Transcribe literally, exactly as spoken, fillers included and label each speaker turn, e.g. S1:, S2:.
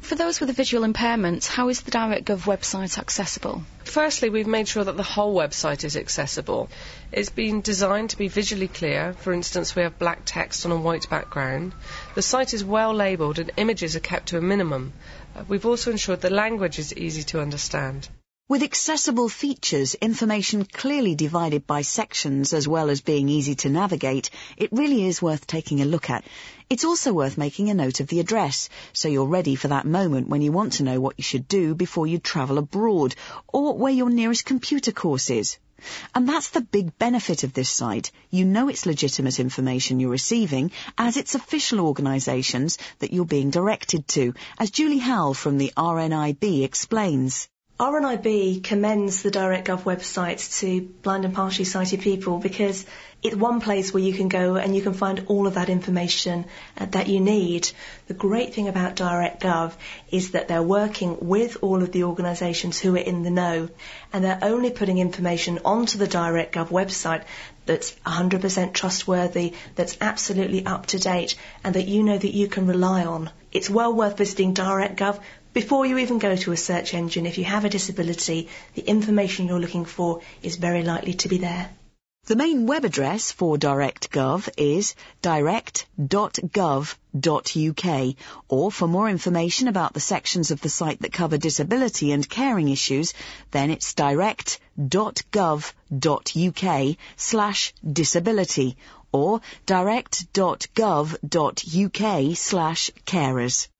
S1: For those with a visual impairment, how is the DirectGov website accessible?
S2: Firstly, we've made sure that the whole website is accessible. It's been designed to be visually clear. For instance, we have black text on a white background. The site is well labelled and images are kept to a minimum. Uh, we've also ensured the language is easy to understand.
S3: With accessible features, information clearly divided by sections as well as being easy to navigate, it really is worth taking a look at. It's also worth making a note of the address, so you're ready for that moment when you want to know what you should do before you travel abroad, or where your nearest computer course is. And that's the big benefit of this site. You know it's legitimate information you're receiving, as it's official organisations that you're being directed to, as Julie Howell from the R N I B explains.
S4: R N I B commends the DirectGov website to blind and partially sighted people because it's one place where you can go and you can find all of that information uh, that you need. The great thing about DirectGov is that they're working with all of the organisations who are in the know, and they're only putting information onto the DirectGov website that's one hundred percent trustworthy, that's absolutely up to date, and that you know that you can rely on. It's well worth visiting DirectGov. Before you even go to a search engine, if you have a disability, the information you're looking for is very likely to be there.
S3: The main web address for DirectGov is direct dot gov dot U K, or for more information about the sections of the site that cover disability and caring issues, then it's direct dot gov dot U K slash disability, or direct dot gov dot U K slash carers.